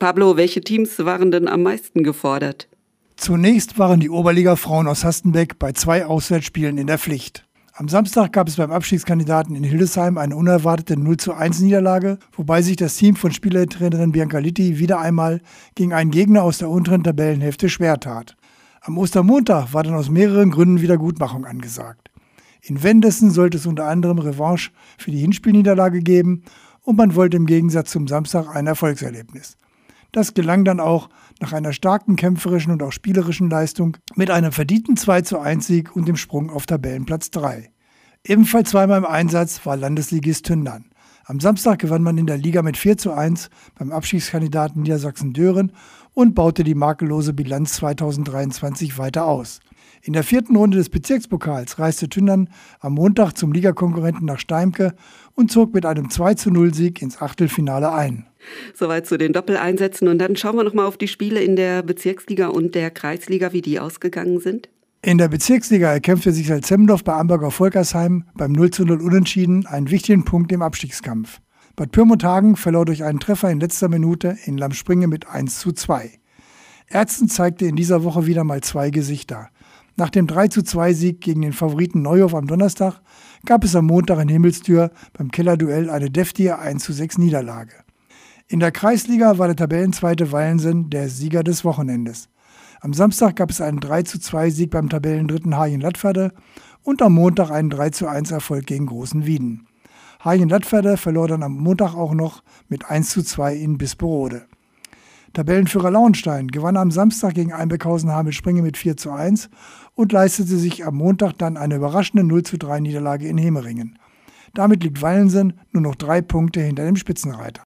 Pablo, welche Teams waren denn am meisten gefordert? Zunächst waren die Oberliga-Frauen aus Hastenbeck bei 2 Auswärtsspielen in der Pflicht. Am Samstag gab es beim Abstiegskandidaten in Hildesheim eine unerwartete 0:1 Niederlage, wobei sich das Team von Spielertrainerin Bianca Litti wieder einmal gegen einen Gegner aus der unteren Tabellenhälfte schwer tat. Am Ostermontag war dann aus mehreren Gründen Wiedergutmachung angesagt. In Wendessen sollte es unter anderem Revanche für die Hinspielniederlage geben und man wollte im Gegensatz zum Samstag ein Erfolgserlebnis. Das gelang dann auch nach einer starken kämpferischen und auch spielerischen Leistung mit einem verdienten 2:1 und dem Sprung auf Tabellenplatz 3. Ebenfalls zweimal im Einsatz war Landesligist Tündern. Am Samstag gewann man in der Liga mit 4:1 beim Abstiegskandidaten Niedersachsen-Dören und baute die makellose Bilanz 2023 weiter aus. In der 4. Runde des Bezirkspokals reiste Tündern am Montag zum Ligakonkurrenten nach Steimke und zog mit einem 2:0-Sieg ins Achtelfinale ein. Soweit zu den Doppeleinsätzen. Und dann schauen wir nochmal auf die Spiele in der Bezirksliga und der Kreisliga, wie die ausgegangen sind. In der Bezirksliga erkämpfte sich Salzhemmendorf bei Amberg-Volkersheim beim 0:0 Unentschieden einen wichtigen Punkt im Abstiegskampf. Bad Pyrmont-Hagen verlor durch einen Treffer in letzter Minute in Lammspringe mit 1:2. Erzen zeigte in dieser Woche wieder mal 2 Gesichter. Nach dem 3:2-Sieg gegen den Favoriten Neuhof am Donnerstag gab es am Montag in Himmelstür beim Kellerduell eine deftige 1:6 Niederlage. In der Kreisliga war der Tabellenzweite Wallensen der Sieger des Wochenendes. Am Samstag gab es einen 3:2-Sieg beim Tabellendritten Hagen-Lattferde und am Montag einen 3:1-Erfolg gegen Großenwieden. Hagen-Lattferde verlor dann am Montag auch noch mit 1:2 in Bisperode. Tabellenführer Lauenstein gewann am Samstag gegen Einbeckhausen-Hamelspringe mit 4:1 und leistete sich am Montag dann eine überraschende 0:3 Niederlage in Hemeringen. Damit liegt Wallensen nur noch 3 Punkte hinter dem Spitzenreiter.